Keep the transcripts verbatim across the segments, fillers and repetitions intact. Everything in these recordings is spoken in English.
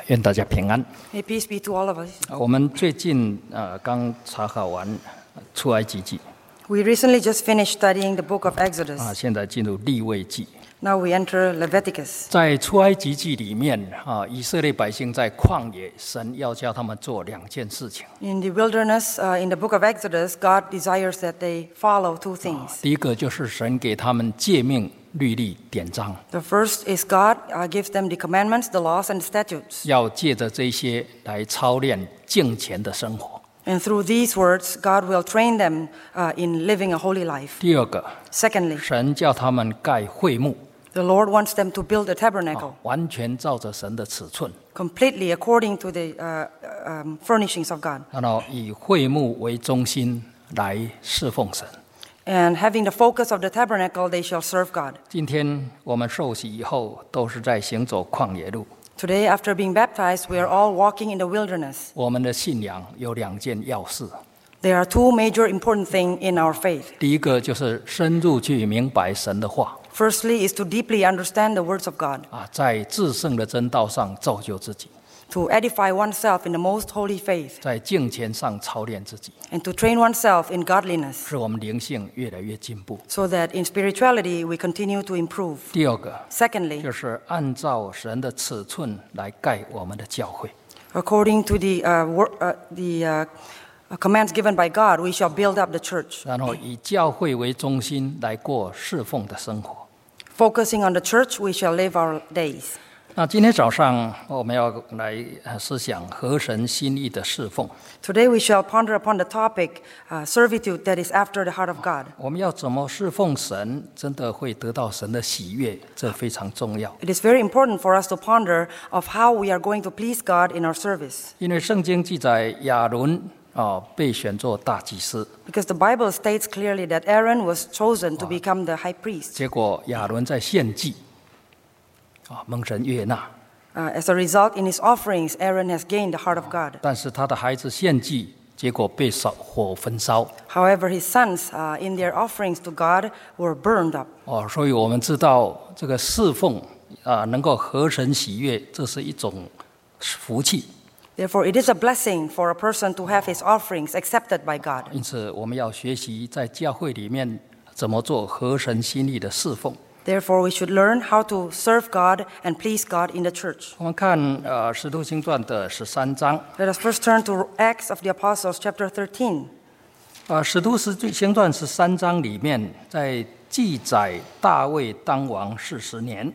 愿大家平安。 May peace be to all of us. 我们最近呃刚查考完出埃及记 We recently just finished studying the book of 啊， Exodus. 现在进入利未记。 Now we enter Leviticus. 在出埃及记里面啊，以色列百姓在旷野，神要叫他们做两件事情。 In the wilderness, uh, in the book of Exodus, God desires that they follow two things. 第一个就是神给他们诫命、律例、典章， The first is God uh, gives them the commandments, the laws, and the statutes. 要借着这些来操练敬虔的生活。 And through these words, God will train them uh, in living a holy life. 第二个， Secondly, 神叫他们盖会幕， the Lord wants them to build a tabernacle 完全照着神的尺寸， completely according to the uh, um, furnishings of God. 然后以会幕为中心来侍奉神。 And having the focus of the tabernacle, they shall serve God. 今天我们受洗以后，都是在行走旷野路。 Today, after being baptized, we are all walking in the wilderness. 我们的信仰有两件要事， There are two major important things in our faith. 第一个就是深入去明白神的话 Firstly, is to deeply understand the words of God, 啊，在至圣的真道上造就自己， to edify oneself in the most holy faith, 在敬虔上操练自己， and to train oneself in godliness, 使我们灵性越来越进步。 so that in spirituality we continue to improve. 第二个 Secondly, 就是按照神的尺寸来盖我们的教会。 according to the, uh, wor- uh, the uh, commands given by God, we shall build up the church. 然后以教会为中心来过侍奉的生活。 Focusing on the church, we shall live our days. 那今天早上我们要来呃思想合神心意的侍奉。 Today we shall ponder upon the topic, uh, servitude that is after the heart of God. 我们要怎么侍奉神，真的会得到神的喜悦，这非常重要。 It is very important for us to ponder of how we are going to please God in our service. 因为圣经记载亚伦啊被选作大祭司， Because the Bible states clearly that Aaron was chosen to become the high priest. 结果亚伦在献祭啊蒙神悦纳， Uh, as a result, in his offerings, Aaron has gained the heart of God. 但是他的孩子献祭，结果被烧火焚烧 However, his sons, uh, in their offerings to God, were burned up. 哦，所以我们知道这个侍奉啊能够合神喜悦，这是一种福气。 Therefore, it is a blessing for a person to have his offerings accepted by God. 因此，我们要学习在教会里面怎么做合神心意的侍奉。 Therefore, we should learn how to serve God and please God in the church. 我们看呃《使徒行传》的十三章， Let us first turn to Acts of the Apostles, chapter thirteen. 啊，《使徒行传》十三章里面在记载大卫当王四十年。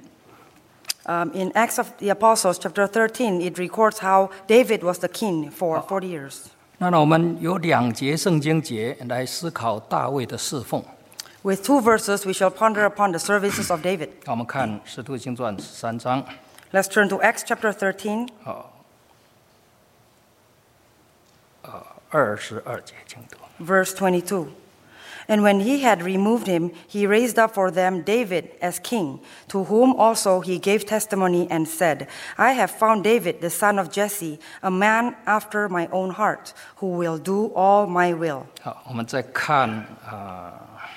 Um, in Acts of the Apostles, chapter thirteen, it records how David was the king for forty years. 那我们有两节圣经节来思考大卫的侍奉。 With two verses, we shall ponder upon the services of David. 我们看《使徒行传》十三章 Let's turn to Acts chapter thirteen, 二十二节，请读。 verse twenty-two. And when he had removed him, he raised up for them David as king, to whom also he gave testimony and said, I have found David, the son of Jesse, a man after my own heart, who will do all my will. 好，我们再看啊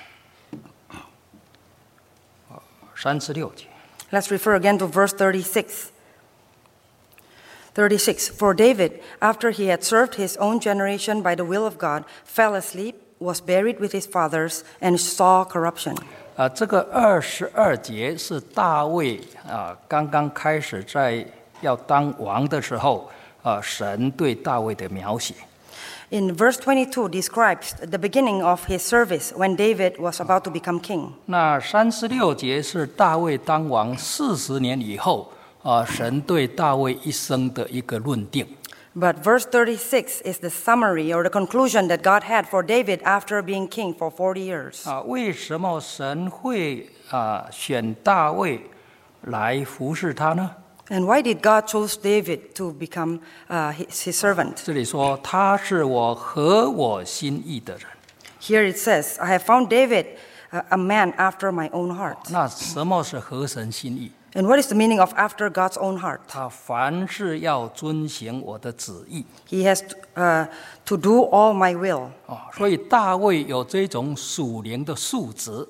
三十六节。 Let's refer again to verse thirty-six. thirty-six. For David, after he had served his own generation by the will of God, fell asleep, was buried with his fathers, and saw corruption. 啊，这个二十二节是大卫啊刚刚开始在要当王的时候，啊神对大卫的描写。 In verse twenty-two describes the beginning of his service when David was about to become king. 那三十六节是大卫当王四十年以后，啊神对大卫一生的一个论定。 But verse thirty-six is the summary or the conclusion that God had for David after being king for forty years. 啊，为什么神会啊选大卫来服侍他呢？ And why did God choose David to become uh, his, his servant? 这里说他是我合我心意的人。 Here it says, I have found David, uh, a man after my own heart. 那什么是合神心意？ And what is the meaning of after God's own heart? 他凡是要遵行我的旨意。 He has to, uh, to do all my will. 哦，所以大卫有这种属灵的素质，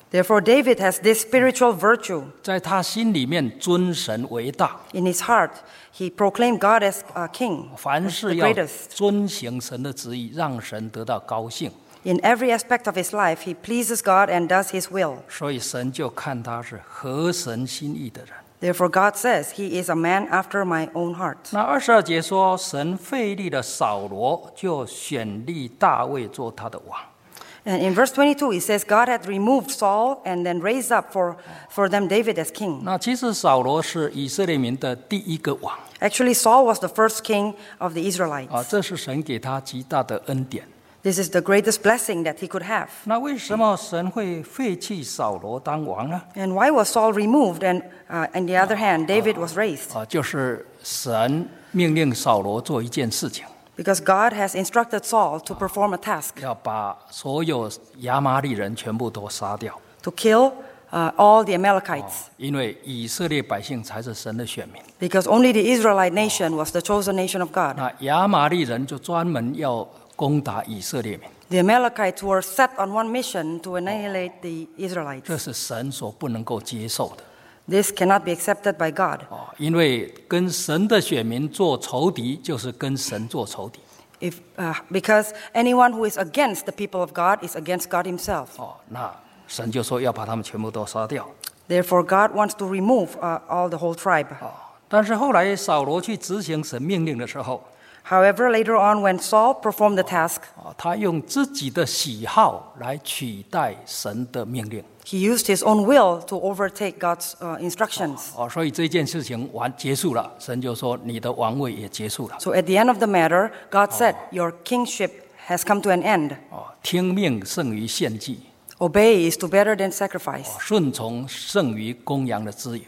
Therefore, David has this spiritual virtue. 在他心里面尊神为大， In his heart, he proclaimed God as a king, 凡 as 事 the 要 greatest. 遵行神的旨意，让神得到高兴。 In every aspect of his life, he pleases God and does his will. 所以神就看他是合神心意的人。 Therefore, God says, he is a man after my own heart. 那二十二节说，神废立了扫罗，就选立大卫做他的王。 And in verse twenty-two, it says, God had removed Saul and then raised up for, for them David as king. 那其实扫罗是以色列民的第一个王 Actually, Saul was the first king of the Israelites. 啊，这是神给他极大的恩典。 This is the greatest blessing that he could have. 那为什么神会废弃扫罗当王呢？ And why was Saul removed and, uh, on the other hand, David was raised? 啊，就是神命令扫罗做一件事情， Because God has instructed Saul to perform a task, 要把所有亚玛利人全部都杀掉， to kill uh, all the Amalekites. 因为以色列百姓才是神的选民。 Because only the Israelite nation was the chosen nation of God. 那亚玛利人就专门要攻打以色列民， The Amalekites were set on one mission to annihilate the 这 Israelites. 是神所不能够接受的 This cannot be accepted by God. 哦，因为跟神的选民做仇敌，就是跟神做仇敌 If, uh, because anyone who is against the people of God is against God himself. 哦。那神就说要把他们全部都杀掉 Therefore, God wants to remove uh, all the whole tribe. 哦。但是后来扫罗去执行神命令的时候， However, later on, when Saul performed the task, 啊，他用自己的喜好来取代神的命令， he used his own will to overtake God's uh, instructions. 哦，所以这件事情完结束了，神就说你的王位也结束了， So at the end of the matter, God said, your kingship has come to an end. 哦，听命胜于献祭， Obey is to better than sacrifice. 哦，顺从胜于公羊的脂油，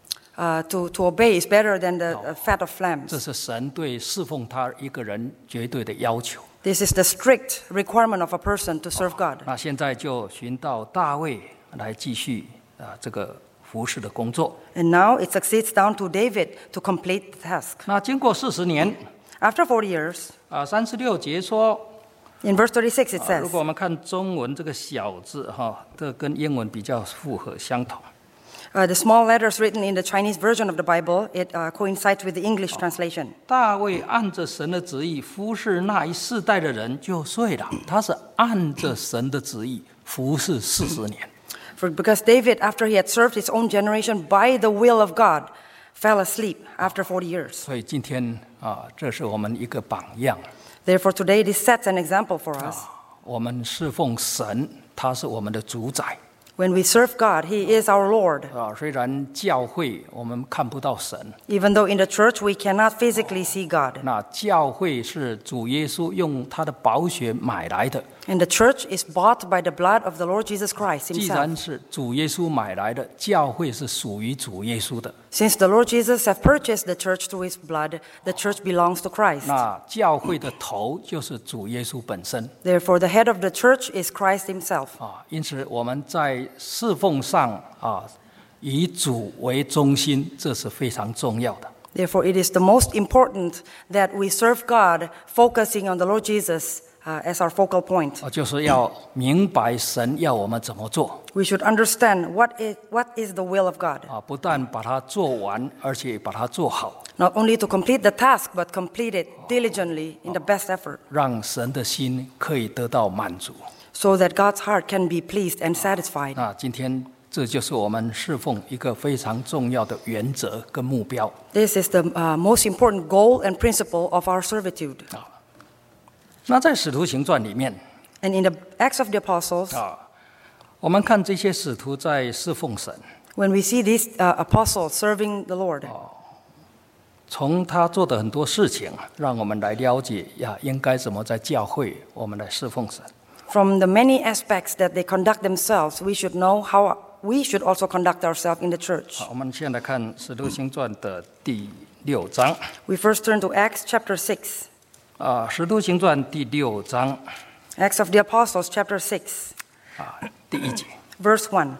Uh, to, to obey is better than the uh, fat of 这 lambs. 是神对侍奉他一个人绝对的要求。 This is the strict requirement of a person to serve God. 那现在就寻到大卫来继续啊这个服侍的工作。 And now it succeeds down to David to complete the task. 那经过四十年 After forty years, 啊，三十六节说， in verse thirty-six it 啊如 says, 果我们看中文这个小字哈，这跟英文比较符合相同。 uh, the small letters written in the Chinese version of the Bible, it uh, coincides with the English translation. 大卫按着神的旨意服侍那一世代的人就睡了，他是按着神的旨意服侍四十年。 For, because David, after he had served his own generation by the will of God, fell asleep after forty years. 所以今天啊，这是我们一个榜样。 Therefore, today this sets an example for us. 我们侍奉神，他是我们的主宰。 When we serve God, He is our Lord. 啊，虽然教会我们看不到神， Even though in the church we cannot physically see God. 那教会是主耶稣用他的宝血买来的。 And the church is bought by the blood of the Lord Jesus Christ 既然 Himself. 是主耶稣买来的，教会是属于主耶稣的。 Since the Lord Jesus have purchased the church through His blood, the church belongs to Christ. 那教会的头就是主耶稣本身 Therefore, the head of the church is Christ Himself. 啊。因此我们在侍奉上啊，以主为中心，这是非常重要的。 Therefore, it is the most important that we serve God, focusing on the Lord Jesus uh, as our focal point. 啊，就是要明白神要我们怎么做 We should understand what is, what is the will of God. 啊，不但把它做完，而且把它做好， Not only to complete the task, but complete it diligently in the best effort, 让神的心可以得到满足。 so that God's heart can be pleased and satisfied. 那今天这就是我们侍奉一个非常重要的原则跟目标。 This is the uh, most important goal and principle of our servitude. 那在使徒行传里面 And in the Acts of the Apostles, 啊，我们看这些使徒在侍奉神， when we see these uh, apostles serving the Lord, 从他做的很多事情，让我们来了解呀，应该怎么在教会我们来侍奉神。 from the many aspects that they conduct themselves, we should know how we should also conduct ourselves in the church. 好，我们现在看使徒行传的第六章 We first turn to Acts chapter six. 啊，使徒行传第六章 Acts of the Apostles chapter six, 啊第一节。 verse one.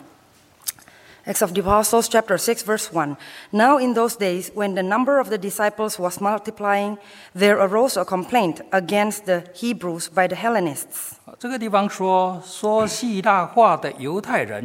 Acts of the Apostles chapter six, verse one. Now in those days, when the number of the disciples was multiplying, there arose a complaint against the Hebrews by the Hellenists. 这个地方说，说希腊话的犹太人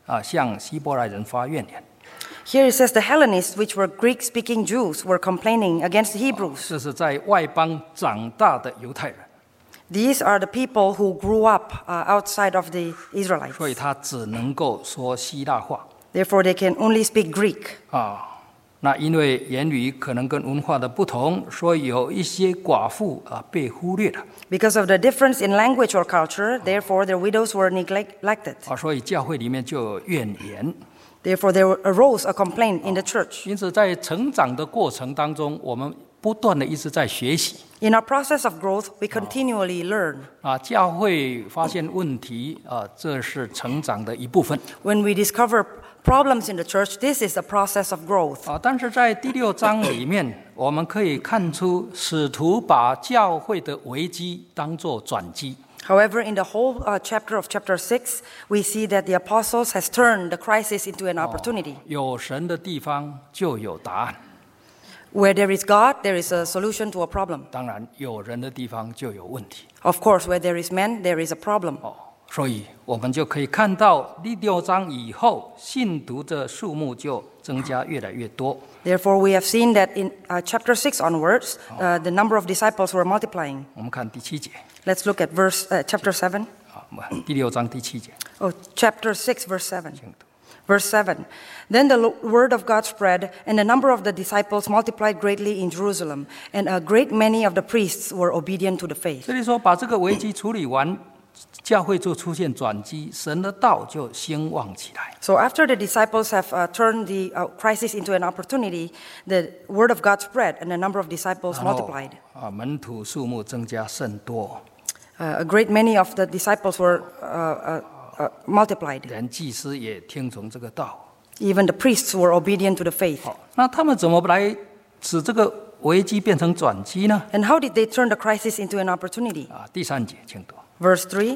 啊向希伯来人发怨言。 Here it says the Hellenists, which were Greek-speaking Jews, were complaining against the Hebrews. 这是在外邦长大的犹太人， These are the people who grew up uh, outside of the Israelites. 所以他只能够说希腊话 Therefore, they can only speak Greek. 啊。那因为言语可能跟文化的不同，所以有一些寡妇啊被忽略了 Because of the difference in language or culture, therefore their widows were neglected. 啊，所以教会里面就有怨言。 Therefore, there arose a complaint in the church. 因此，在成长的过程当中，我们不断的一直在学习 In our process of growth, we continually learn. 啊。教会发现问题啊，这是成长的一部分 When we discover problems in the church, this is a process of growth. 啊。但是在第六章里面，我们可以看出使徒把教会的危机当作转机。 However, in the whole uh, chapter of chapter six, we see that the apostles has turned the crisis into an opportunity. 有神的地方就有答案， Where there is God, there is a solution to a problem. 当然有人的地方就有问题 Of course, where there is man, there is a problem. 哦。所以我们就可以看到第六章以后，信徒的数目就增加越来越多。 Therefore, we have seen that in uh, chapter six onwards, uh, the number of disciples were multiplying. 我们看第七节 Let's look at verse uh, chapter seven. 啊，第六章第七节， Oh, chapter six, verse seven. Verse seven. Then the lo- word of God spread, and the number of the disciples multiplied greatly in Jerusalem, and a great many of the priests were obedient to the faith. 这里说把这个危机处理完，教会就出现转机，神的道就兴旺起来。 So after the disciples have uh, turned the uh, crisis into an opportunity, the word of God spread, and the number of disciples 然后 multiplied. 啊，门徒数目增加甚多， Uh, a great many of the disciples were uh, uh, uh, multiplied. 连祭司也听从这个道。 Even the priests were obedient to the faith. 好，那他们怎么来使这个危机变成转机呢？ And how did they turn the crisis into an opportunity? 啊，第三节，请读。 Verse three.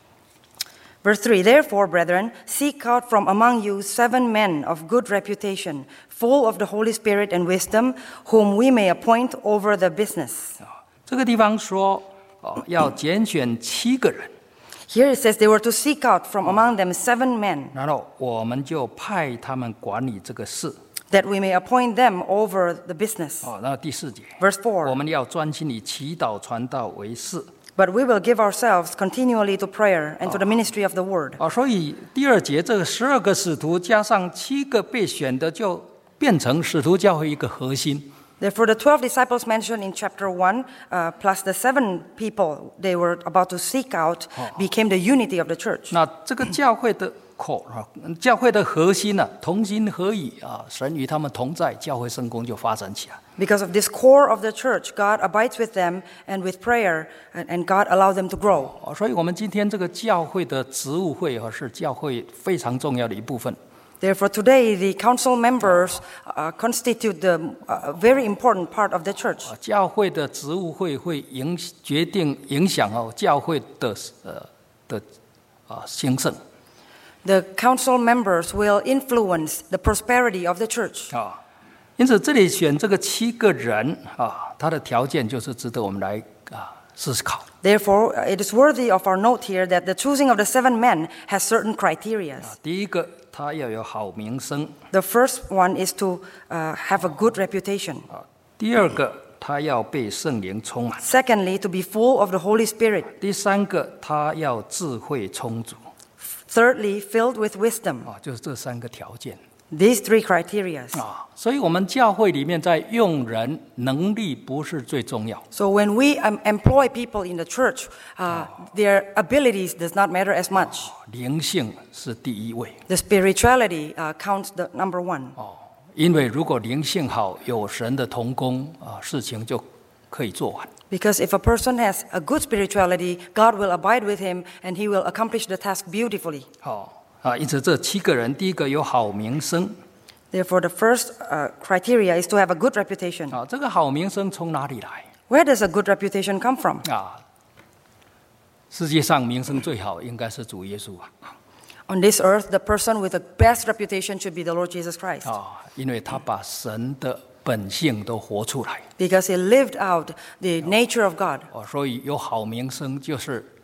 Verse three. Therefore, brethren, seek out from among you seven men of good reputation, full of the Holy Spirit and wisdom, whom we may appoint over the business. 啊，这个地方说，哦，要拣选七个人， Here it says they were to seek out from among them seven men, 然后我们就派他们管理这个事。 that we may appoint them over the business. 哦，那第四节， Verse 我 four. 们要专心以祈祷传道为事。 But we will give ourselves continually to prayer and to the ministry of the word. 啊，所以第二节这个十二个使徒加上七个被选的，就变成使徒教会一个核心。 Therefore, the twelve disciples mentioned in chapter one, uh, plus the seven people they were about to seek out, became the unity of the church. 那这个教会的口啊，教会的核心呢、啊，同心合意啊，神与他们同在，教会圣工就发展起来。 Because of this core of the church, God abides with them, and with prayer, and, and God allows them to grow. 啊，所以我们今天这个教会的职务会啊，是教会非常重要的一部分。 Therefore, today the council members uh, constitute the uh, very important part of the church. 啊，教会的职务会会影决定影响哦，教会的呃的啊兴盛 The council members will influence the prosperity of the church. 啊。因此，这里选这个七个人啊，他的条件就是值得我们来啊思考。 Therefore, uh, it is worthy of our note here that the choosing of the seven men has certain criteria. 啊，第一个，他要有好名声 The first one is to uh, have a good reputation. 啊；第二个，他要被圣灵充满； Secondly, to be full of the Holy Spirit. 第三个，他要智慧充足 Thirdly, filled with wisdom. 啊，就是这三个条件 These three criteria. 啊。所以，我们教会里面在用人，能力不是最重要 So when we um, employ people in the church, uh, their abilities does not matter as much. 灵性是第一位 The spirituality uh, counts the number one. 哦。因为如果灵性好，有神的同工啊，事情就可以做完。 Because if a person has a good spirituality, God will abide with him and he will accomplish the task beautifully. 好啊，因此这七个人，第一个有好名声 Therefore, the first uh, criteria is to have a good reputation. 啊。这个好名声从哪里来 Where does a good reputation come from? 啊？世界上名声最好应该是主耶稣啊 On this earth, the person with the best reputation should be the Lord Jesus Christ. 啊，因为他把神的本性都活出来 Because he lived out the nature of God. 哦，所以有好名声就是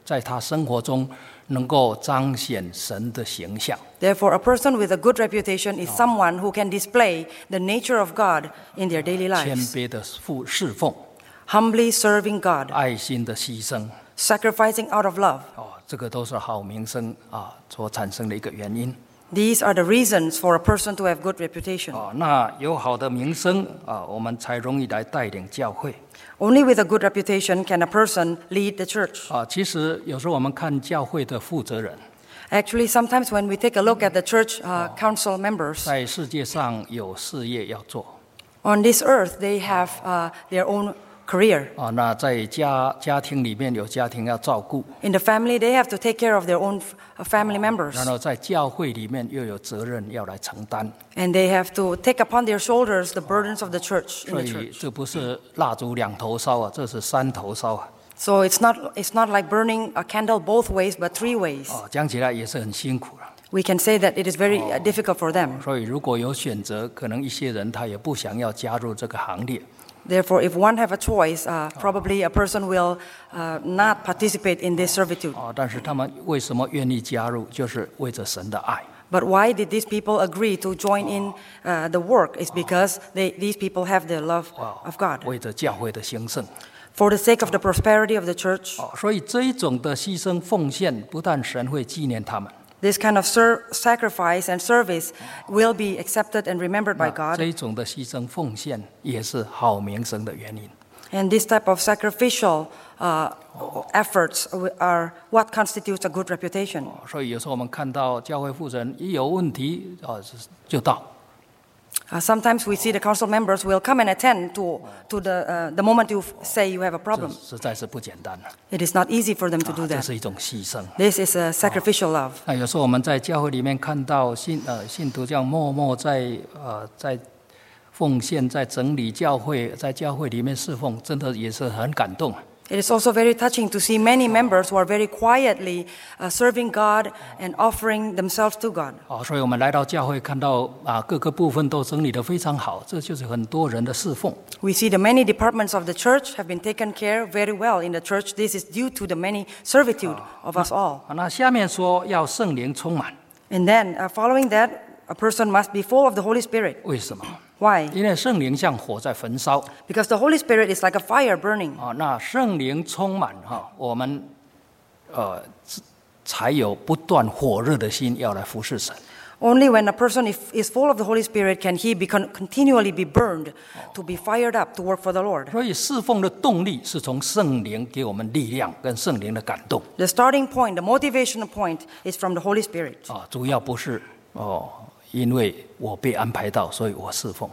在他生活中能够彰显神的形象。 Therefore, a person with a good reputation is someone who can display the nature of God in their daily 谦 lives, 卑的侍侍奉， humbly serving God, 爱心的牺牲， sacrificing out of love. 哦，这个都是好名声啊所产生的一个原因。 These are the reasons for a person to have good reputation. 哦，那有好的名声啊，我们才容易来带领教会。 Only with a good reputation can a person lead the church. 啊，其实有时候我们看教会的负责人， Actually, sometimes when we take a look at the church uh, council members, 在世界上有事业要做 on this earth they have uh, their own career. 啊，那在家家庭里面有家庭要照顾， In the family, they have to take care of their own f- uh, family members. 然后在教会里面又有责任要来承担， And they have to take upon their shoulders the burdens of the church in 所 the 以 church. 这不是蜡烛两头烧啊，这是三头烧啊。 So it's not, it's not like burning a candle both ways, but three ways. 哦，讲起来也是很辛苦了。 We can say that it is very uh, difficult for them. 所以如果有选择，可能一些人他也不想要加入这个行列。 Therefore, if one have a choice, uh, probably a person will uh, not participate in this servitude. 哦，但是他们为什么愿意加入？就是为着神的爱。 But why did these people agree to join in uh, the work? It's because they, these people have the love of God. 为着教会的兴盛。 For the sake of the prosperity of the church, 哦，所以这一种的牺牲奉献，不但神会纪念他们， this kind of ser- sacrifice and service will be accepted and remembered by 那这 God. 一种的牺牲奉献也是好名声的原因。 And this type of sacrificial uh, efforts are what constitutes a good reputation. 所以有时候我们看到教会负责人一有问题，哦，就到。 Uh, sometimes we see the council members will come and attend to, to the, uh, the moment you f- say you have a 这 problem. 实在是不简单了。 It is not easy for them to 啊 do 这 that. 是一种牺牲。 This is a sacrificial love. 那有时候我们在教会里面看到信呃信徒这样默默在呃在奉献，在整理教会，在教会里面侍奉，真的也是很感动。 It is also very touching to see many members who are very quietly uh, serving God and offering themselves to God. 哦，所以我们来到教会，看到啊各个部分都整理得非常好，这就是很多人的侍奉。 We see the many departments of the church have been taken care very well in the church. This is due to the many servitude of us all. 啊那下面说要圣灵充满， And then, uh, following that, a person must be full of the Holy Spirit. 为什么？ Why? 因为圣灵像火在焚烧 Because the Holy Spirit is like a fire burning. 啊，那圣灵充满哈，我们呃才有不断火热的心要来服侍神。 Only when a person is, is full of the Holy Spirit can he be con- continually be burned, to be fired up to work for the Lord. 所以侍奉的动力是从圣灵给我们力量跟圣灵的感动 The starting point, the motivational point, is from the Holy Spirit. 啊，主要不是哦，因为我被安排到，所以我侍奉。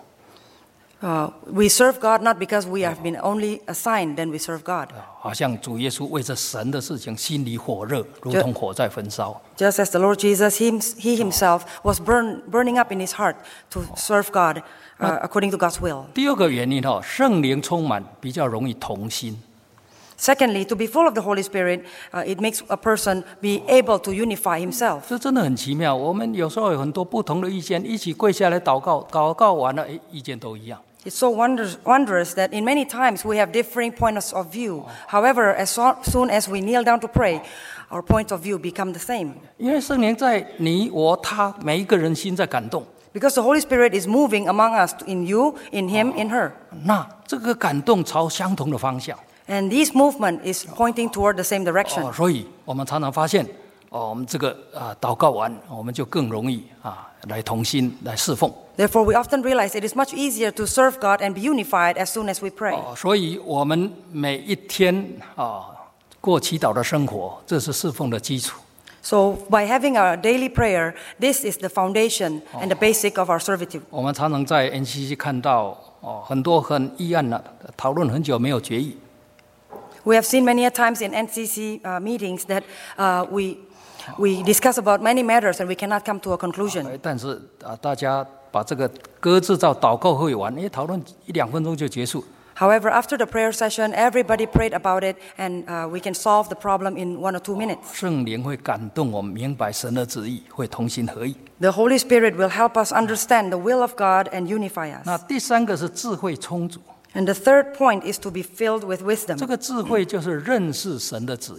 Uh, we serve God not because we have been only assigned, then we serve God. 好像主耶稣为着神的事情心里火热，如同火在焚烧。 Just as the Lord Jesus, he, he himself was burn, burning up in his heart to serve God uh, according to God's will. 第二个原因哈，圣灵充满比较容易同心。 Secondly, to be full of the Holy Spirit, uh, it makes a person be able to unify himself. 这真的很奇妙。我们有时候有很多不同的意见，一起跪下来祷告，祷告完了，哎，意见都一样。 It's so wondrous, wondrous that in many times we have differing points of view. However, as so, soon as we kneel down to pray, our points of view become the same. 因为圣灵在你我他每一个人心在感动， Because the Holy Spirit is moving among us, in you, in him, in her. 那这个感动朝相同的方向。 And this movement is pointing toward the same direction. 哦，所以我们常常发现，哦，我们这个啊祷告完，我们就更容易啊来同心来侍奉。 Therefore, we often realize it is much easier to serve God and be unified as soon as we pray. 哦，所以我们每一天啊过祈祷的生活，这是侍奉的基础。 So, by having a daily prayer, this is the foundation and the basic of our servitude. 我们常常在 N C C 看到哦很多很议案呢，讨论很久没有决议。 We have seen many a times in N C C uh, meetings that uh, we, we discuss about many matters and we cannot come to a conclusion. 哎但是啊，大家把这个搁置到祷告会完，哎，讨论一两分钟就结束。 However, after the prayer session, everybody prayed about it and uh, we can solve the problem in one or two minutes. 圣灵会感动我们明白神的旨意，会同心合意。 The Holy Spirit will help us understand the will of God and unify 那 us. 第三个是智慧充足， And the third point is to be filled with wisdom. 这个智慧就是认识神的旨意。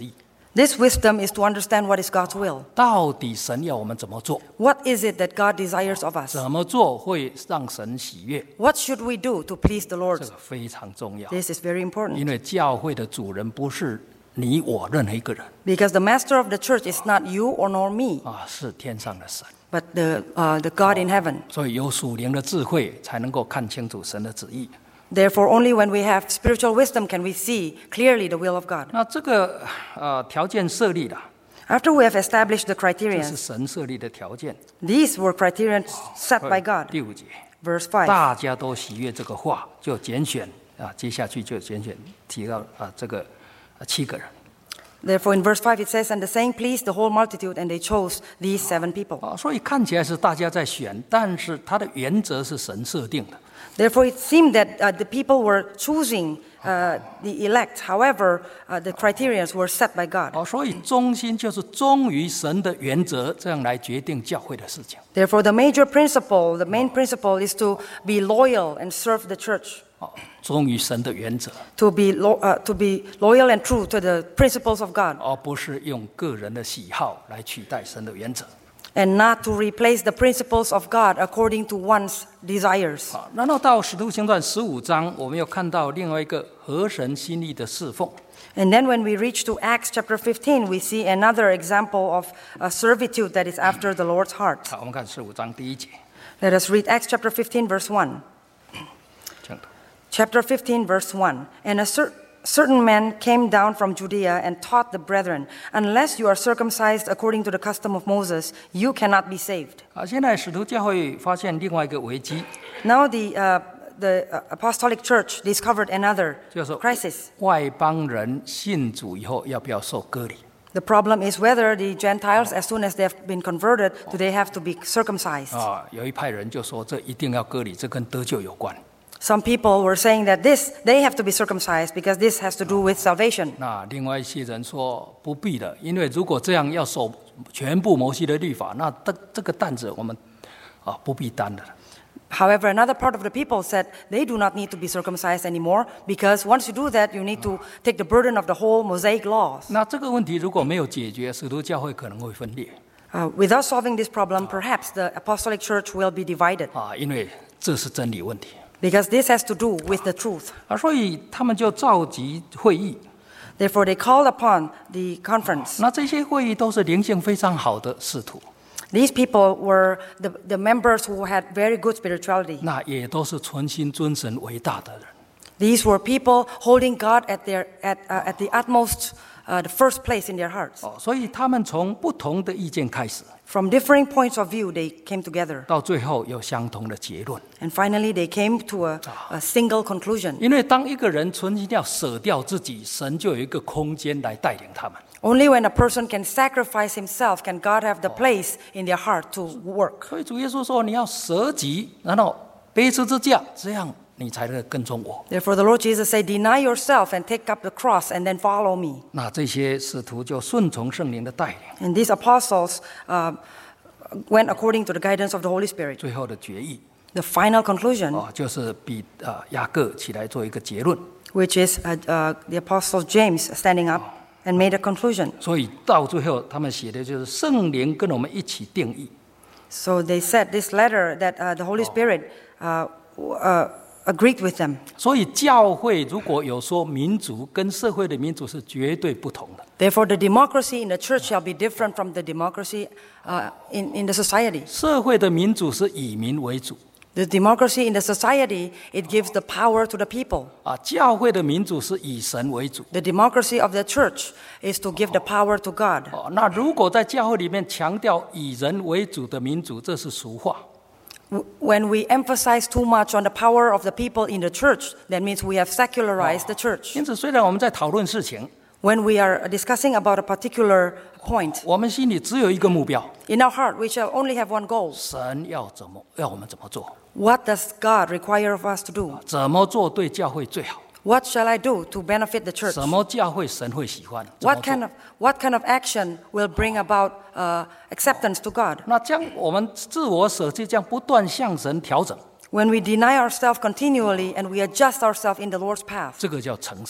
This wisdom is to understand what is God's will. 到底神要我们怎么做？ What is it that God desires of us? 怎么做会让神喜悦？ What should we do to please the 这 Lord? 个非常重要， This is very 因 important 为教会的主人不是你我任何一个人 because the master of the church is not you or nor me, 啊，是天上的神。 but the, uh, the God in heaven. 所以有属灵的智慧，才能够看清楚神的旨意。 Therefore, only when we have spiritual wisdom can we see clearly the will of God. 那这个呃条件设立了， After we have established the 这 criteria, 是神设立的条件。 these were criteria set by God. 第五节， Verse five. 大家都喜悦这个话，就拣选啊，接下去就拣选提到啊这个、啊、七个人 Therefore, in verse five it says, "And the saying pleased the whole multitude, and they chose these seven people." 啊，所以看起来是大家在选，但是它的原则是神设定的。 Therefore, it seemed that uh, the people were choosing uh, the elect. However, uh, the criteria were set by God. 哦，所以中心就是忠于神的原则，这样来决定教会的事情。 Therefore, the major principle, the main principle, is to be loyal and serve the church. 哦，忠于神的原则， To be lo- uh, to be loyal and true to the principles of God, 而不是用个人的喜好来取代神的原则。 and not to replace the principles of God according to one's desires. 好，然后到使徒行传十五章，我们又看到另外一个合神心意的侍奉。 And then when we reach to Acts chapter fifteen, we see another example of a servitude that is after the Lord's heart. 好，我们看十五章第一节， Let us read Acts chapter fifteen, verse one. 这样的。 Chapter fifteen, verse one. And a cer- certain man came down from Judea and taught the brethren, "Unless you are circumcised according to the custom of Moses, you cannot be saved." 好，现在使徒教会发现另外一个危机， Now the, uh, the uh, apostolic church discovered another 就是 crisis. 外邦人信主以后要不要受割礼？ The problem is whether the Gentiles, as soon as they have been converted, do they have to be circumcised? 啊，有一派人就说这一定要割礼，这跟得救有关。 Some people were saying that this, they have to be circumcised because this has to do with salvation. 那另外一些人说不必的，因为如果这样要守全部摩西的律法，那这这个担子我们啊不必担的。 However, another part of the people said they do not need to be circumcised anymore because once you do that, you need to take the burden of the whole Mosaic laws. 那这个问题如果没有解决，使徒教会可能会分裂 Uh, without solving this problem, perhaps the apostolic church will be divided 啊，因为这是真理问题 because this has to do with the truth. 啊，所以他们就召集会议。 Therefore, they called upon the conference. 那这些会议都是灵性非常好的使徒， These people were the, the members who had very good spirituality. 那也都是存心尊神伟大的人。 These were people holding God at, their, at, uh, at the utmost, uh, the first place in their hearts. 哦，所以他们从不同的意见开始， From differing points of view, they came together. 到最后有相同的结论。 And finally, they came to a, a single conclusion. 因为当一个人存心要舍掉自己，神就有一个空间来带领他们。 Only when a person can sacrifice himself can God have the place in their heart to work. 所以主耶稣说：“你要舍己，然后背十字架，这样你才能跟从我。 Therefore, the Lord Jesus said, "Deny yourself and take up the cross and then follow me." ” 那这些使徒就顺从圣灵的带领， And these apostles uh, went according to the guidance of the Holy Spirit. 最后的决议 The final conclusion, 哦，就是比啊雅各起来做一个结论。 which is uh, uh, the apostle James standing up and made a conclusion. 所以到最后，他们写的就是圣灵跟我们一起定义。 So they said this letter that uh, the Holy Spirit uh, uh, agreed with them. 所以教会如果有说民主跟社会的民主是绝对不同的。 Therefore, the democracy in the church shall be different from the democracy uh, in, in the society. 社会的民主是以民为主 The democracy in the society, it gives the power to the people. 啊，教会的民主是以神为主。 The democracy of the church is to give the power to God. 哦，那如果在教会里面强调以人为主的民主，这是俗话。 W- When we emphasize too much on the power of the people in the church, that means we have secularized the church. 因此，虽然我们在讨论事情， When we are discussing about a particular point, 我们心里只有一个目标： in our heart, we shall only have one goal. 神要怎么要我们怎么做， What does God require of us to do? 怎么做对教会最好， What shall I do to benefit the church? 什么教会神会喜欢，怎么 What 做 kind of, what kind of action will bring about uh, acceptance to God? 那将我们自我舍弃，这样不断向神调整， When we deny ourselves continually and we adjust ourselves in the Lord's path, 这个叫成圣。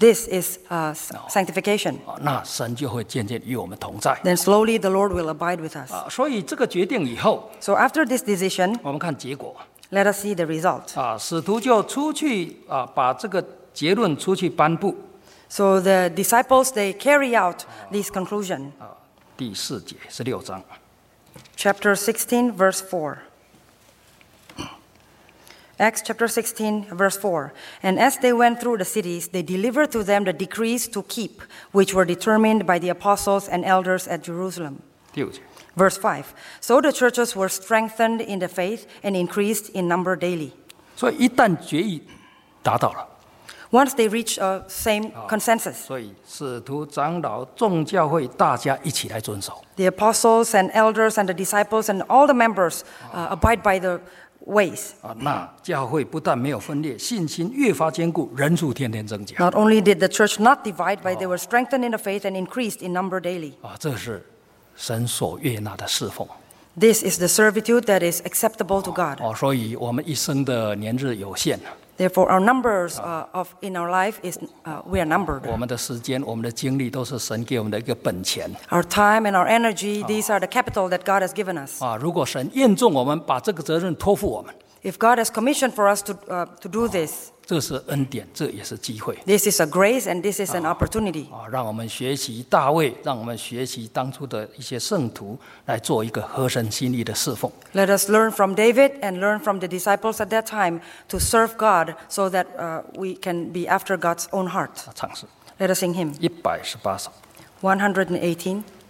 This is uh, sanctification. 啊，那神就会渐渐与我们同在。 Then slowly the Lord will abide with us. 啊，所以这个决定以后， So after this decision, 我们看结果。 let us see the result. 啊，使徒就出去啊，把这个结论出去颁布。 So the disciples, they carry out this conclusion. 啊，第四节十六章。 Chapter sixteen, verse four. Acts chapter sixteen, verse four. And as they went through the cities, they delivered to them the decrees to keep, which were determined by the apostles and elders at Jerusalem. 第五节。 Verse five. So the churches were strengthened in the faith and increased in number daily. 所以一旦决议达到了， Once they reached a same consensus, 所以使徒长老众教会大家一起来遵守。 the apostles and elders and the disciples and all the members uh, abide by the ways. 啊，那教会不但没有分裂，信心越发坚固，人数天天增加。 Not only did the church not divide, but they were strengthened in the faith and increased in number daily. 啊，这是神所悦纳的侍奉。 This is the servitude that is acceptable to God. 哦，所以我们一生的年日有限， Therefore, our numbers uh, of in our life is uh, we are numbered. 我们的时间、我们的精力都是神给我们的一个本钱。 Our time and our energy, these are the capital that God has given us. 啊，如果神验重我们，把这个责任托付我们， If God has commissioned for us to uh, to do this, 这是恩典，这也是机会。 this is a grace and this is an opportunity. 啊，让我们学习大卫，让我们学习当初的一些圣徒，来做一个合神心意的侍奉。 Let us learn from David and learn from the disciples at that time to serve God so that uh, we can be after God's own heart. 啊，唱诗 Let us sing hymn 一百十八首。 one hundred eighteen.